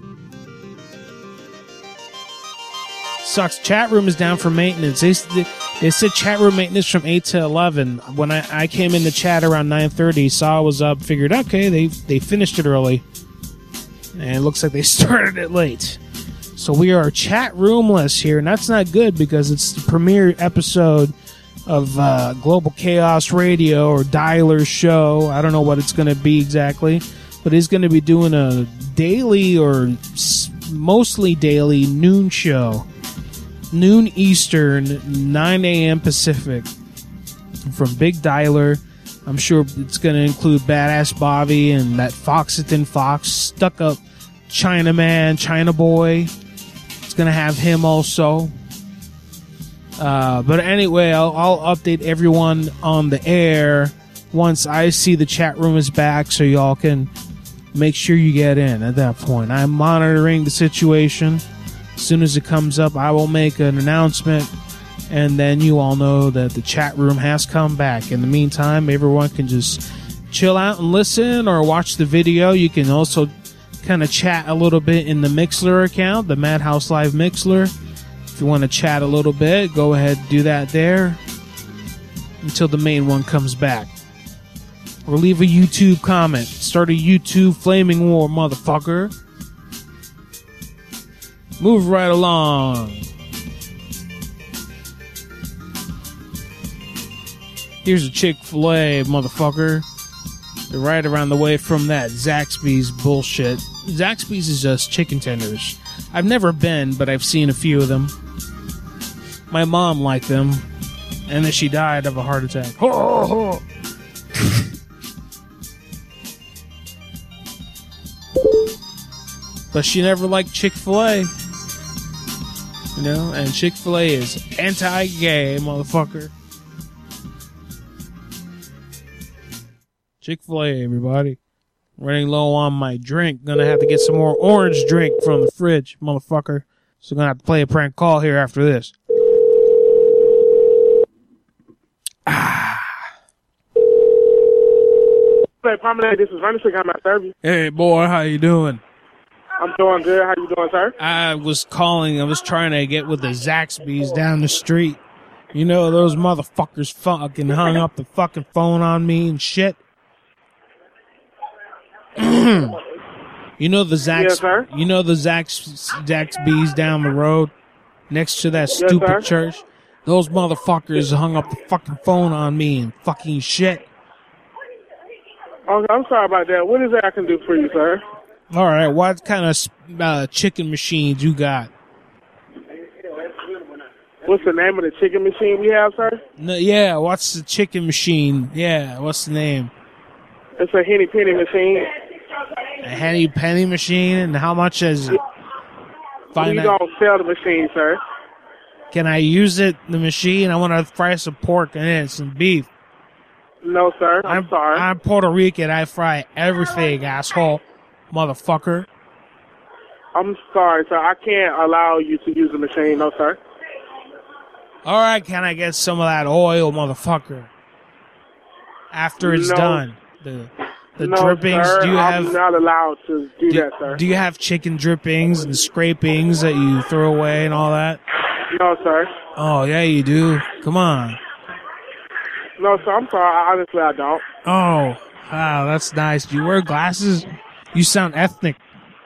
Sucks. Chat room is down for maintenance. They, they said chat room maintenance from eight to eleven. When I, I came in the chat around nine thirty, saw it was up, figured, okay, they, they finished it early. And it looks like they started it late. So we are chat roomless here, and that's not good because it's the premiere episode of uh, Global Chaos Radio or Dialer Show. I don't know what it's going to be exactly, but he's going to be doing a daily or s- mostly daily noon show. Noon Eastern, nine a.m. Pacific from Big Dialer. I'm sure it's going to include Badass Bobby and that Foxington Fox, Stuck Up Chinaman, China Boy. It's going to have him also. Uh, but anyway, I'll, I'll update everyone on the air once I see the chat room is back so y'all can make sure you get in at that point. I'm monitoring the situation. As soon as it comes up, I will make an announcement, and then you all know that the chat room has come back. In the meantime, everyone can just chill out and listen or watch the video. You can also kind of chat a little bit in the Mixler account, the Madhouse Live Mixler. If you want to chat a little bit, go ahead and do that there until the main one comes back. Or leave a YouTube comment. Start a YouTube flaming war, motherfucker. Move right along. Here's a Chick-fil-A, motherfucker. They're right around the way from that Zaxby's bullshit. Zaxby's is just chicken tenders. I've never been, but I've seen a few of them. My mom liked them, and then she died of a heart attack. Oh, oh. But she never liked Chick-fil-A. You know, and Chick-fil-A is anti-gay, motherfucker. Chick-fil-A, everybody. Running low on my drink. Gonna have to get some more orange drink from the fridge, motherfucker. So gonna have to play a prank call here after this. Ah. Hey, Promenade, this is Vernon speaking. How may I serve you? Hey, boy, how you doing? I'm doing good. How you doing, sir? I was calling. I was trying to get with the Zaxby's down the street. You know, those motherfuckers fucking hung up the fucking phone on me and shit. You know the Zax, yes, sir? You know the Zax, Zaxby's down the road next to that stupid yes, church. Those motherfuckers hung up the fucking phone on me and fucking shit. Okay, I'm sorry about that. What is it I can do for you, sir? All right, what kind of uh, chicken machines you got? What's the name of the chicken machine we have, sir? No, yeah, what's the chicken machine? Yeah, what's the name? It's a Henny Penny machine. A Henny Penny machine? And how much is it? We don't sell the machine, sir. Can I use it, the machine? I want to fry some pork in it, some beef. No, sir. I'm, I'm sorry. I'm Puerto Rican. I fry everything, asshole. Motherfucker. I'm sorry, sir. I can't allow you to use the machine. No, sir. All right, can I get some of that oil, motherfucker? After it's No. done. The the no, drippings, sir. do you I'm have not allowed to do, do, that, sir. do you have chicken drippings and scrapings that you throw away and all that? No, sir. Oh, yeah, you do. Come on. No, sir. I'm sorry. Honestly, I don't. Oh, wow, that's nice. Do you wear glasses? You sound ethnic.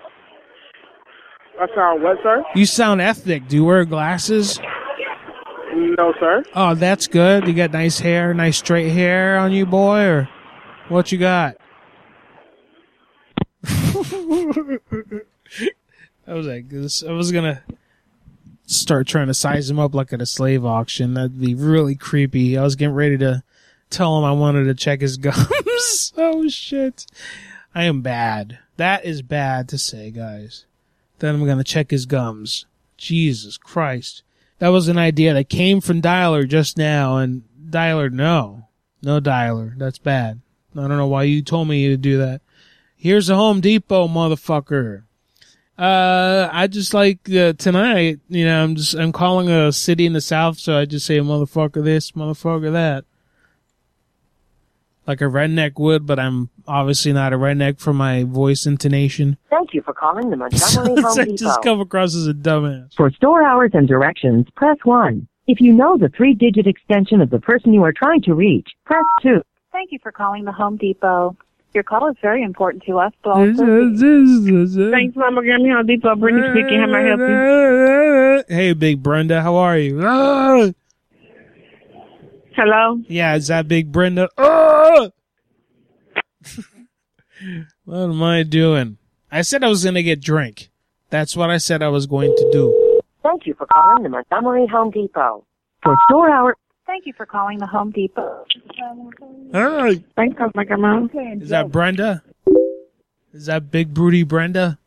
I sound what, sir? You sound ethnic. Do you wear glasses? No, sir. Oh, that's good. You got nice hair, nice straight hair on you, boy, or what you got? I was like, this, I was gonna start trying to size him up like at a slave auction. That'd be really creepy. I was getting ready to tell him I wanted to check his gums. Oh shit. I am bad. That is bad to say, guys. Then I'm gonna check his gums. Jesus Christ. That was an idea that came from Dialer just now, and Dialer, no. No Dialer. That's bad. I don't know why you told me to do that. Here's a Home Depot, motherfucker. Uh, I just like, uh, tonight, you know, I'm just, I'm calling a city in the South, so I just say motherfucker this, motherfucker that. Like a redneck would, but I'm obviously not a redneck for my voice intonation. Thank you for calling the Montgomery Home I Depot. just come across as a dumbass. For store hours and directions, press one. If you know the three-digit extension of the person you are trying to reach, press two. Thank you for calling the Home Depot. Your call is very important to us, but also... Thanks, Mama Grammy Home Depot. Brenda speaking. How may I help you? Hey, Big Brenda, how are you? Ah! Hello? Yeah, is that Big Brenda? Ah! What am I doing? I said I was going to get drink. That's what I said I was going to do. Thank you for calling the Montgomery Home Depot. For store hours... Thank you for calling the Home Depot. Hey. Thanks, my grandma. Is that Brenda? Is that Big Broody Brenda?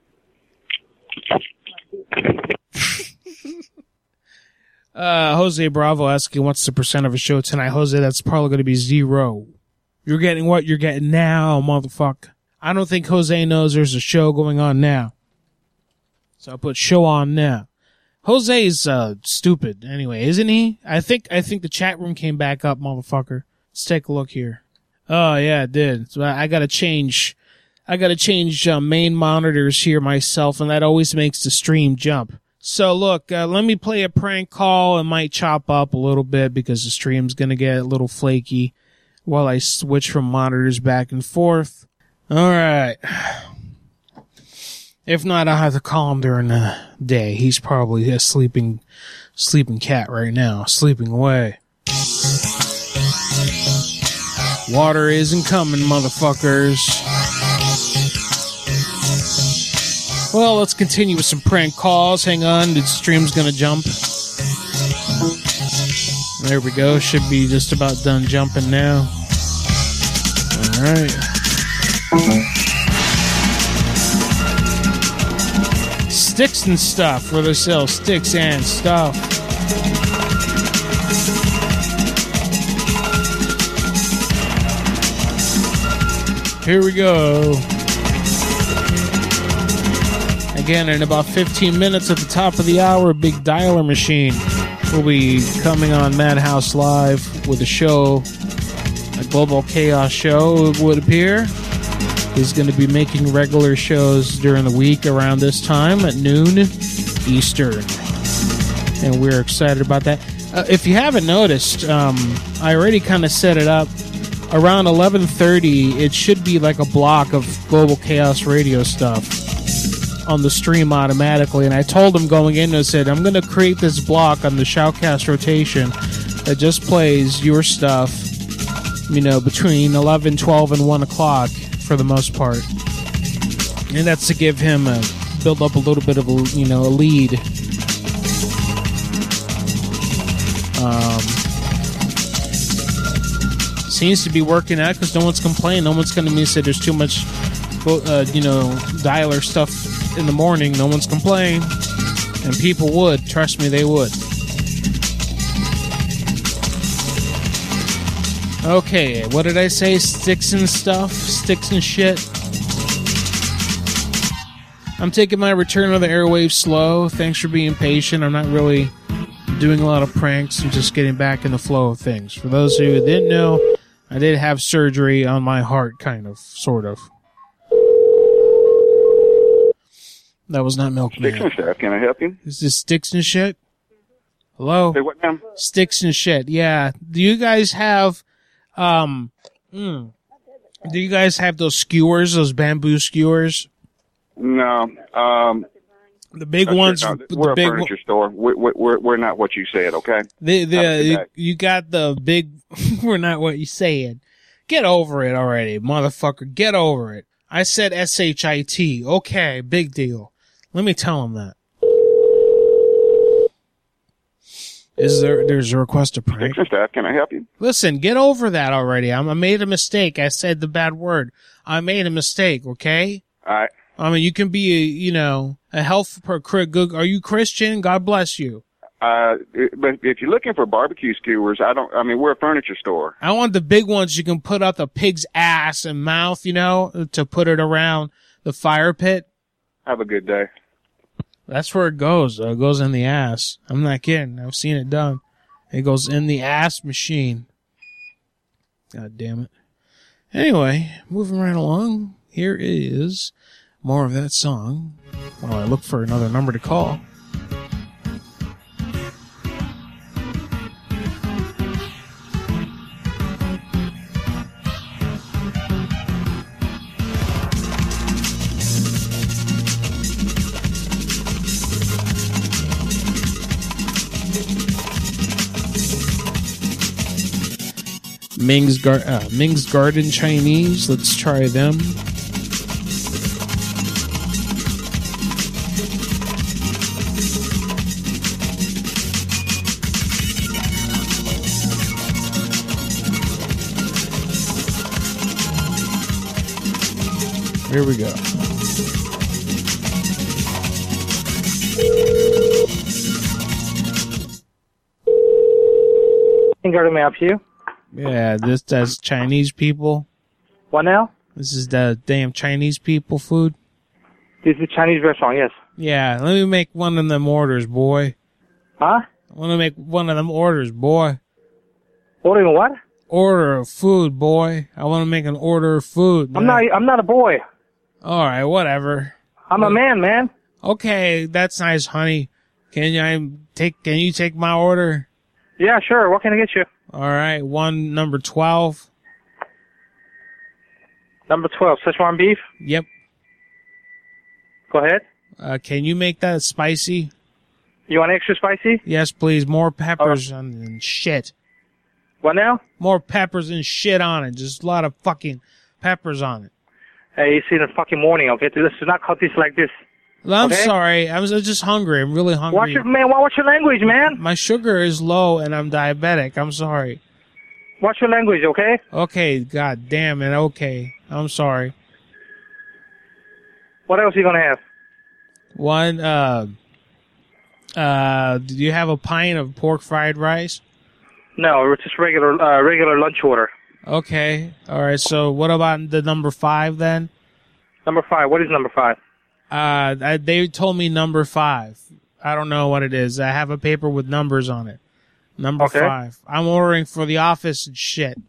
uh, Jose Bravo asking what's the percent of a show tonight. Jose, that's probably going to be zero. You're getting what you're getting now, motherfucker. I don't think Jose knows there's a show going on now. So I'll put show on now. Jose's uh stupid anyway, isn't he? I think I think the chat room came back up, motherfucker. Let's take a look here. Oh yeah, it did. So I, I gotta change. I gotta change uh, main monitors here myself, and that always makes the stream jump. So look, uh, let me play a prank call. It might chop up a little bit because the stream's gonna get a little flaky while I switch from monitors back and forth. All right. If not, I'll have to call him during the day. He's probably a sleeping, sleeping cat right now, sleeping away. Water isn't coming, motherfuckers. Well, let's continue with some prank calls. Hang on, the stream's gonna jump. There we go. Should be just about done jumping now. All right. Sticks and stuff, where they sell sticks and stuff. Here we go. Again, in about fifteen minutes at the top of the hour, Big Dialer Machine will be coming on Madhouse Live with a show, a Global Chaos show, it would appear. He's going to be making regular shows during the week around this time at noon Eastern. And we're excited about that. Uh, if you haven't noticed, um, I already kind of set it up. Around eleven thirty, it should be like a block of Global Chaos Radio stuff on the stream automatically. And I told him going in, I said, I'm going to create this block on the Shoutcast rotation that just plays your stuff, you know, between eleven, twelve, and one o'clock for the most part. And that's to give him a, build up a little bit of a, you know, a lead. Um, seems to be working out because no one's complaining. No one's coming to me and said there's too much, uh, you know, dialer stuff in the morning. No one's complaining. And people would. Trust me, they would. Okay, what did I say? Sticks and stuff? Sticks and shit? I'm taking my return of the airwaves slow. Thanks for being patient. I'm not really doing a lot of pranks. I'm just getting back in the flow of things. For those who didn't know, I did have surgery on my heart, kind of, sort of. That was not Milkman. Sticks and shit. Can I help you? Is this Sticks and shit? Hello? Say what, ma'am? Sticks and shit. Yeah. Do you guys have, um, mm, do you guys have those skewers, those bamboo skewers? No. Um, the big no, ones. No, the we're big a furniture one. store. We're, we're, we're not what you said, okay? The, the, you, you got the big, we're not what you said. Get over it already, motherfucker. Get over it. I said S H I T. Okay, big deal. Let me tell him that. Is there, there's a request to prank? Sticks and staff, can I help you? Listen, get over that already. I'm, I made a mistake. I said the bad word. I made a mistake, okay? All right. I mean, you can be, a, you know, a health per good. Are you Christian? God bless you. Uh, but if you're looking for barbecue skewers, I don't, I mean, we're a furniture store. I want the big ones you can put up the pig's ass and mouth, you know, to put it around the fire pit. Have a good day. That's where it goes. Uh, it goes in the ass. I'm not kidding. I've seen it done. It goes in the ass machine. God damn it. Anyway, moving right along. Here is more of that song while I look for another number to call. Ming's, Gar- uh, Ming's Garden Chinese. Let's try them. Here we go. Ming Garden, may I help you? Yeah, this that's Chinese people. What now? This is the damn Chinese people food. This is a Chinese restaurant, yes. Yeah, let me make one of them orders, boy. Huh? I want to make one of them orders, boy. Ordering what? Order of food, boy. I want to make an order of food. I'm not. I'm not a boy. All right, whatever. I'm a man, man. Okay, that's nice, honey. Can you I take? Can you take my order? Yeah, sure. What can I get you? All right, one number twelve. Number twelve, Szechuan beef. Yep. Go ahead. Uh, can you make that spicy? You want extra spicy? Yes, please. More peppers right. and shit. What now? More peppers and shit on it. Just a lot of fucking peppers on it. Hey, it's in the fucking morning, okay? This is not cut this like this. Well, I'm okay? sorry. I was just hungry. I'm really hungry. Watch your, man, watch your language, man. My sugar is low and I'm diabetic. I'm sorry. Watch your language, okay? Okay, god damn it. Okay. I'm sorry. What else are you going to have? One, uh, uh, do you have a pint of pork fried rice? No, it's just regular, uh, regular lunch order. Okay. All right. So what about the number five then? Number five. What is number five? Uh, I, they told me number five. I don't know what it is. I have a paper with numbers on it. Number okay. five. I'm ordering for the office and shit.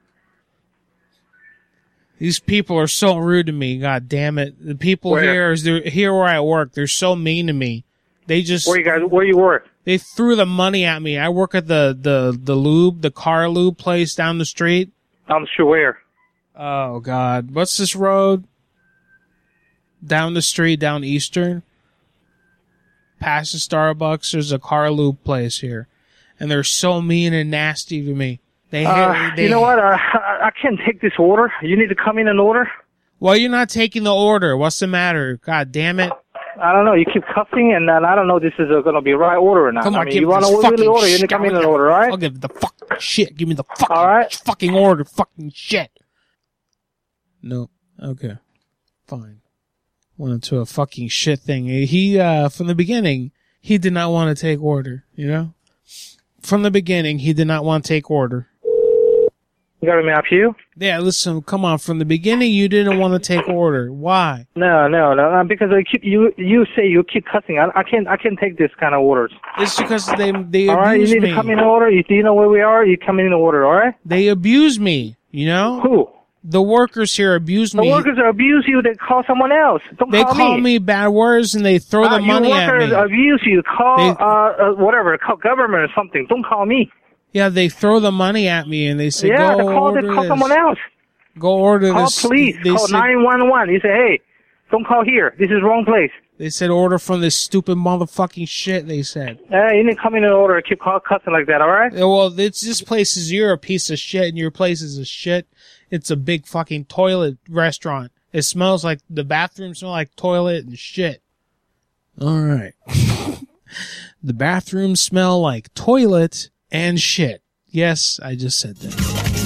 These people are so rude to me. God damn it. The people where? here is they're here where I work. They're so mean to me. They just where you guys where you work? They threw the money at me. I work at the the the lube, the car lube place down the street. I'm sure where. Oh God, what's this road? down the street, down Eastern, past the Starbucks, there's a car loop place here. And they're so mean and nasty to me. They, Uh, they you know what? Uh, I, I can't take this order. You need to come in and order. Well, you're not taking the order. What's the matter? God damn it. I don't know. You keep cussing, and then I don't know if this is uh, going to be the right order or not. Come on, I mean, give you me want this to really fucking order, you need to shit. come in and order, all right? I'll give the fucking shit. Give me the fucking, all right. fucking order. Fucking shit. No. Okay. Fine. Went into a fucking shit thing. He, uh, from the beginning, he did not want to take order, you know? From the beginning, he did not want to take order. You got me up you? Yeah, listen, come on. From the beginning, you didn't want to take order. Why? No, no, no, uh, because I keep, you you say you keep cussing. I, I can't I can't take this kind of orders. It's because they they all right, you abuse need me. to come in and order. You, do you know where we are? You come in and order, all right? They abuse me, you know? Who? The workers here abuse The me. workers abuse you. They call someone else. Don't They call, call me bad words and they throw Uh, the money your at workers me. abuse you. Call They- uh, uh whatever, call government or something. Don't call me. Yeah, they throw the money at me and they say, yeah, go they call, order they call this. someone else. Go order Call this. police. They Call said, nine one one. You say, hey, don't call here. This is wrong place. they said order from this stupid motherfucking shit, they said. Uh, you need to come in and order. Keep call, cussing like that, all right? Yeah, well, it's, this place is, you're a piece of shit and your place is a shit. It's a big fucking toilet restaurant. It smells like, the bathrooms smell like toilet and shit. Alright. The bathrooms smell like toilet and shit. Yes, I just said that.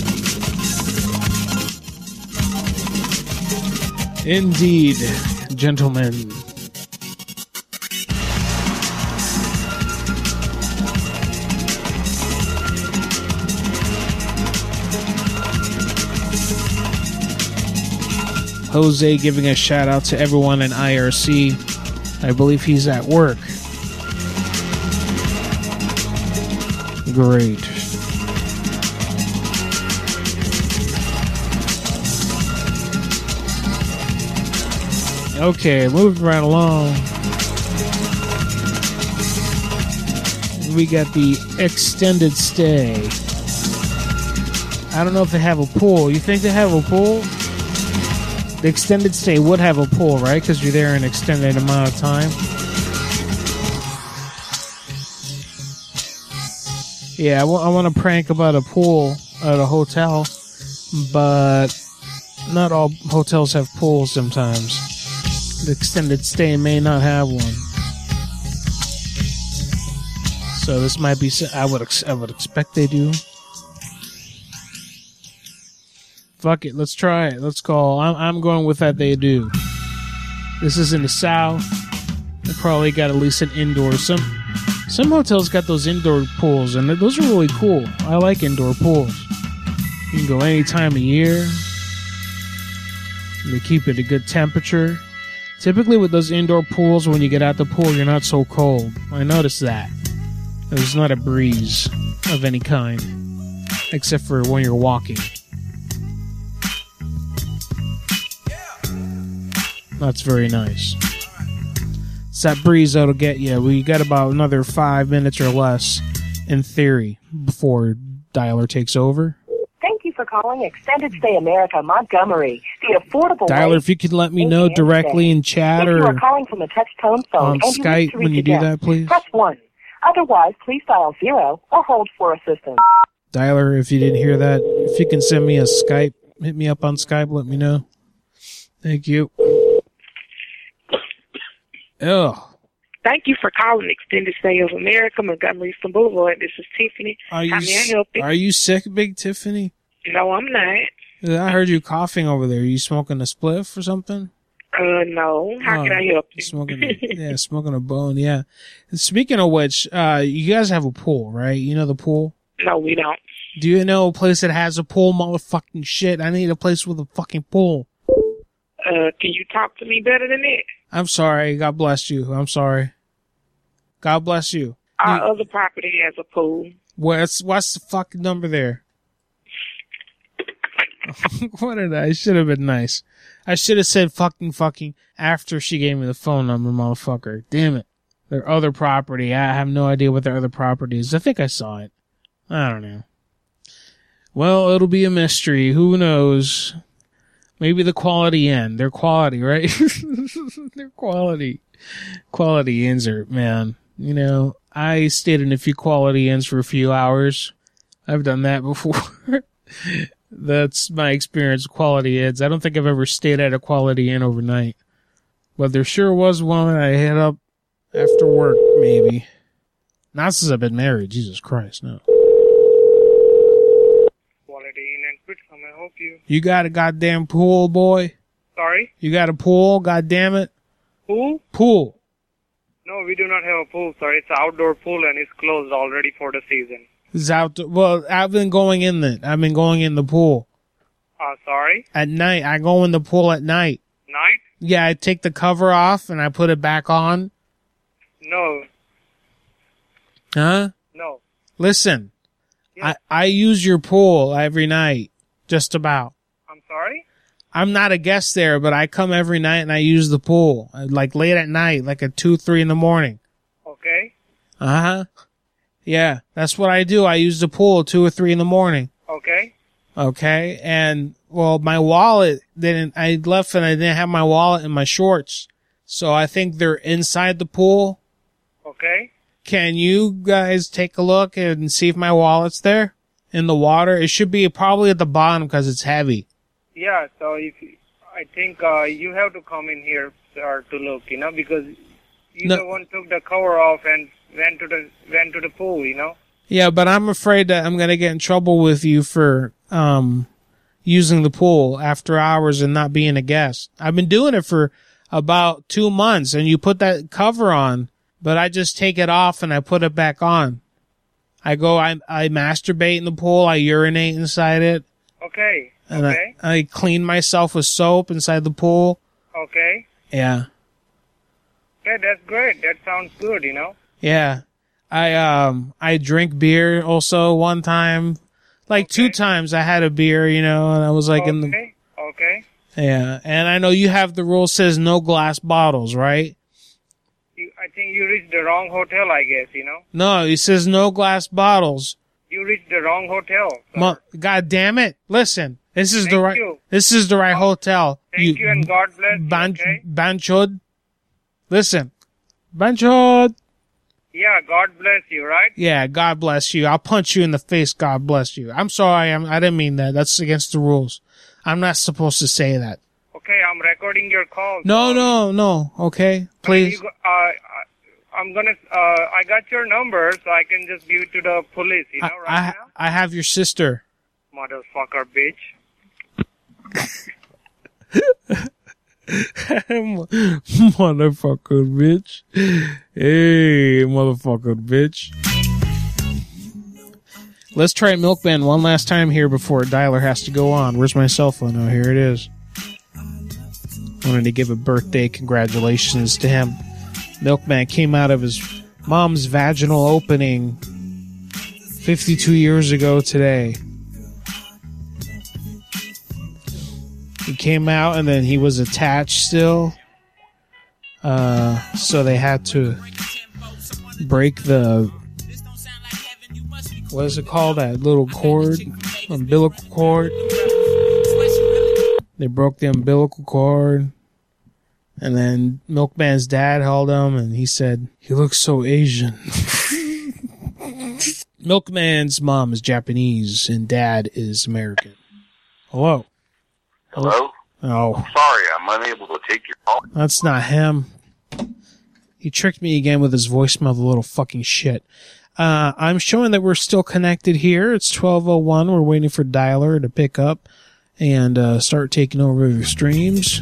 Indeed, gentlemen. Jose giving a shout out to everyone in I R C. I believe he's at work. Great. Okay, moving right along. We got the extended stay. I don't know if they have a pool. You think they have a pool? The extended stay would have a pool, right? Because you're there an extended amount of time. Yeah, I, w- I want to prank about a pool at a hotel, but not all hotels have pools sometimes. The extended stay may not have one. So this might be, I would, ex- I would expect they do. Fuck it, let's try it. Let's call. I'm, I'm going with that they do. This is in the South. They probably got at least an indoor. Some some hotels got those indoor pools, and those are really cool. I like indoor pools. You can go any time of year. They keep it a good temperature. Typically with those indoor pools, when you get out the pool, you're not so cold. I noticed that. There's not a breeze of any kind, except for when you're walking. That's very nice. It's that breeze that'll get you. We got about another five minutes or less, in theory, before Dialer takes over. Thank you for calling Extended Stay America Montgomery. The affordable Dialer, way if you could let me know directly in chat If you are or calling from a touch-tone phone on and you need Skype to when reach you a do guest, that, please. press one. Otherwise, please dial zero or hold for assistance. Dialer, if you didn't hear that, if you can send me a Skype, hit me up on Skype, let me know. Thank you. Oh. Thank you for calling Extended Stay of America, Montgomery Eastern Boulevard. This is Tiffany. Are you, How may I help you? are you sick, Big Tiffany? No, I'm not. I heard you coughing over there. Are you smoking a spliff or something? Uh, no. How Oh, can I help you? Smoking a, yeah, smoking a bone, yeah. And speaking of which, uh, you guys have a pool, right? You know the pool? No, we don't. Do you know a place that has a pool, motherfucking shit? I need a place with a fucking pool. Uh, can you talk to me better than that? I'm sorry. God bless you. I'm sorry. God bless you. Our You- other property has a pool. What's, what's the fucking number there? What did I? I should have been nice. I should have said fucking fucking after she gave me the phone number, motherfucker. Damn it. Their other property. I have no idea what their other property is. I think I saw it. I don't know. Well, it'll be a mystery. Who knows? Maybe the Quality Inn. They're quality, right? They're quality. Quality Inns are, man. You know, I stayed in a few Quality Inns for a few hours. I've done that before. That's my experience with Quality Inns. I don't think I've ever stayed at a Quality Inn overnight. But there sure was one I hit up after work, maybe. Not since I've been married. Jesus Christ, no. Quality Inn and Suites, how may I help you? You got a goddamn pool, boy? Sorry? You got a pool, goddamn it? Pool? Pool. No, we do not have a pool, sir. It's an outdoor pool and it's closed already for the season. It's out. Well, I've been going in the. I've been going in the pool. Uh, sorry? At night. I go in the pool at night. Night? Yeah, I take the cover off and I put it back on. No. Huh? No. Listen, I, I use your pool every night, just about. I'm sorry? I'm not a guest there, but I come every night and I use the pool, like late at night, like at two, three in the morning. Okay. Uh-huh. Yeah, that's what I do. I use the pool at two or three in the morning. Okay. Okay, and, well, my wallet didn't, I left and I didn't have my wallet in my shorts, so I think they're inside the pool. Okay. Can you guys take a look and see if my wallet's there in the water? It should be probably at the bottom because it's heavy. Yeah, so if I think uh, you have to come in here, sir, to look, you know, because you No. the one took the cover off and went to the went to the pool, you know. Yeah, but I'm afraid that I'm going to get in trouble with you for um using the pool after hours and not being a guest. I've been doing it for about two months, and you put that cover on, but I just take it off and I put it back on. I go, I I masturbate in the pool, I urinate inside it. Okay. And Okay. I, I clean myself with soap inside the pool. Okay. Yeah. Okay, that's great. That sounds good, you know. Yeah. I um I drink beer also one time. Like two times I had a beer, you know, and I was like in the Okay. Okay. Yeah. And I know you have the rule says no glass bottles, right? You, I think you reached the wrong hotel, I guess, you know. No, it says no glass bottles. You reached the wrong hotel. Mo- God damn it. Listen. This is the Thank right you. This is the right hotel. Thank you, and God bless you, ban- okay? Banchod. Listen. Banchod. Yeah, God bless you, right? Yeah, God bless you. I'll punch you in the face. God bless you. I'm sorry. I'm, I didn't mean that. That's against the rules. I'm not supposed to say that. Okay, I'm recording your call. No, no, no. Okay, please. You, go- uh, I- I'm gonna. Uh, I got your number, so I can just give it to the police. You know, I, right I, I have your sister. now, motherfucker, bitch. Motherfucker, bitch. Hey, motherfucker, bitch. Let's try Milkman one last time here before Dialer has to go on. Where's my cell phone? Oh, here it is. I wanted to give a birthday congratulations to him. Milkman came out of his mom's vaginal opening fifty-two years ago today. He came out and then he was attached still. Uh, so they had to break the, what is it called? That little cord? Umbilical cord. They broke the umbilical cord. And then Milkman's dad held him and he said, "He looks so Asian." Milkman's mom is Japanese and dad is American. Hello. Hello? Oh. Sorry, I'm unable to take your call. That's not him. He tricked me again with his voicemail, the little fucking shit. Uh, I'm showing that we're still connected here. It's twelve oh one. We're waiting for Dialer to pick up and uh, start taking over your streams.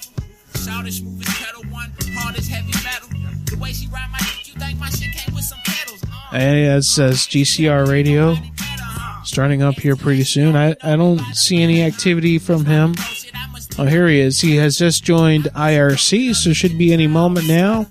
Hey, that says G C R Radio. Starting up here pretty soon. I, I don't see any activity from him. Oh, here he is. He has just joined I R C, so should be any moment now.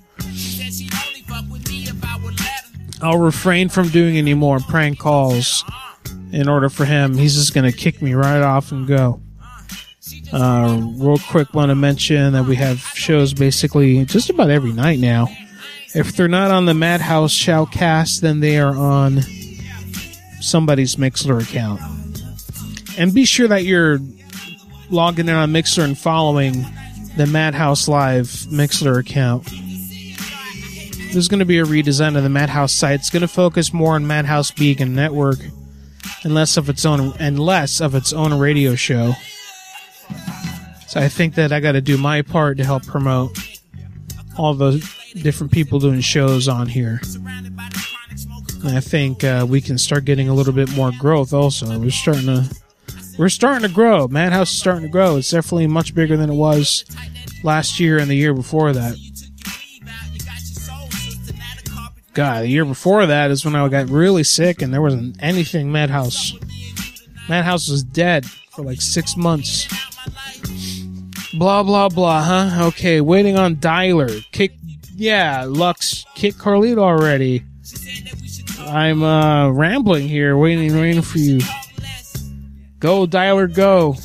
I'll refrain from doing any more prank calls in order for him. He's just going to kick me right off and go. Uh, real quick, want to mention that we have shows basically just about every night now. If they're not on the Madhouse Shoutcast, then they are on somebody's Mixler account. And be sure that you're logging in on Mixer and following the Madhouse Live Mixler account. There's going to be a redesign of the Madhouse site. It's going to focus more on Madhouse Beacon Network and less of its own and less of its own radio show. So I think that I got to do my part to help promote all those different people doing shows on here. And I think uh, we can start getting a little bit more growth. Also, we're starting to we're starting to grow. Madhouse is starting to grow. It's definitely much bigger than it was last year and the year before that. God, the year before that is when I got really sick and there wasn't anything Madhouse. Madhouse was dead for like six months. Blah, blah, blah, huh? Okay, waiting on Dialer. Kick, yeah, Lux, kick Carlito already. I'm uh, rambling here, waiting, waiting for you. Go, Dialer, go.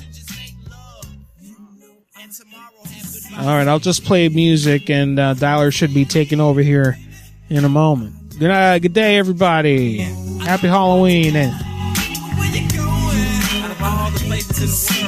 Alright, I'll just play music and uh, Dialer should be taking over here in a moment. Good night, good day, everybody. Happy Halloween. And